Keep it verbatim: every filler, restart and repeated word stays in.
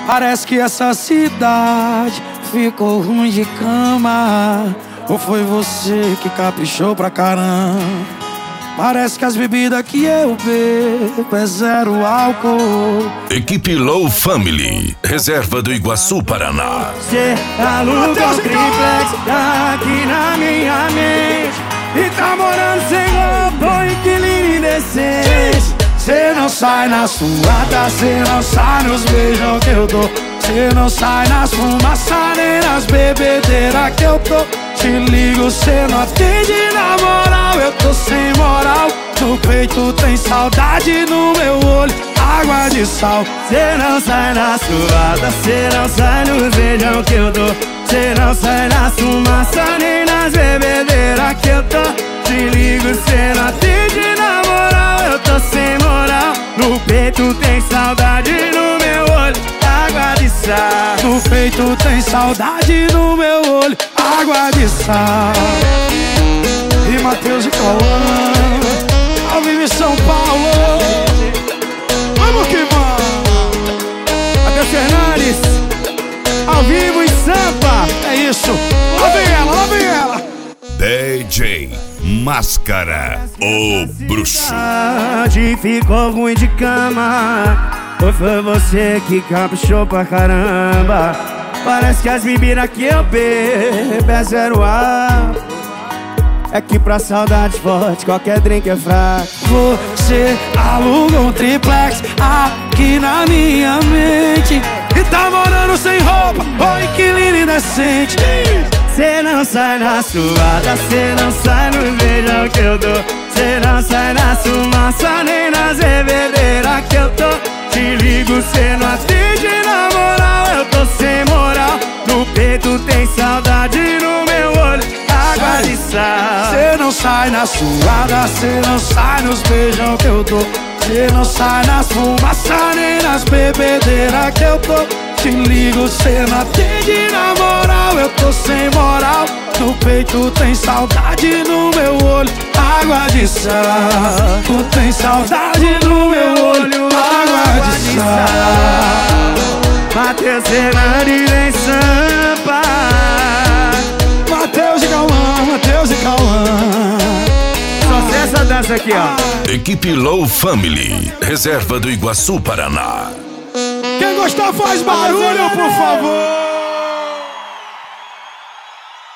Parece que essa cidade ficou ruim de cama. Ou foi você que caprichou pra caramba? Parece que as bebidas que eu bebo é zero álcool. Equipe Low Family, reserva do Iguaçu, Paraná. Cê aluga um triplex aqui na minha mente e tá morando sem roupa, inquilino indecente. Cê não sai na suada, cê não sai nos beijos que eu dou. Cê não sai nas fumaças nem nas bebedeiras que eu tô. Te ligo, cê não atende na moral, eu tô sem moral. No peito tem saudade, no meu olho água de sal. Cê não sai na suada, cê não sai nos beijão que eu dou. Cê não sai na fumaça nem nas bebedeiras que eu tô. Te ligo, cê não atende na moral, eu tô sem moral. No peito tem saudade, no meu olho água de sal. No peito tem saudade, no meu olho água de sal. E Matheus e Cauã, ao vivo em São Paulo. Vamos que vamos. Matheus Fernandes, ao vivo em Sampa. É isso, lá vem ela, lá vem ela. D J Máscara, o bruxo. Ficou ruim de cama, ou foi você que caprichou pra caramba? Parece que as bebidas que eu bebo é zero álcool. É que pra saudade forte qualquer drink é fraco. Você aluga um triplex aqui na minha mente e tá morando sem roupa, ô inquilino indecente. Cê não sai na suada, cê não sai no beijão que eu dou. Cê não sai na fumaça nem nas bebedeiras que eu tô. Te ligo, cê não atende na moral, eu tô sem moral. No peito tem saudade, no meu olho água de sal. Cê não sai na suada, cê não sai nos beijão que eu dou. Cê não sai nas fumaças nem nas bebedeiras que eu tô. Te ligo, cê não atende na moral, eu tô sem moral. No peito tem saudade, no meu olho água de sal. Tu tem saudade, no meu olho água de sal. Matheus Fernandes em Sampa. Matheus e Cauã, Matheus e Cauã. Só sei essa dança aqui, ó. Equipe Low Family, reserva do Iguaçu, Paraná. Quem gostar faz barulho, por favor.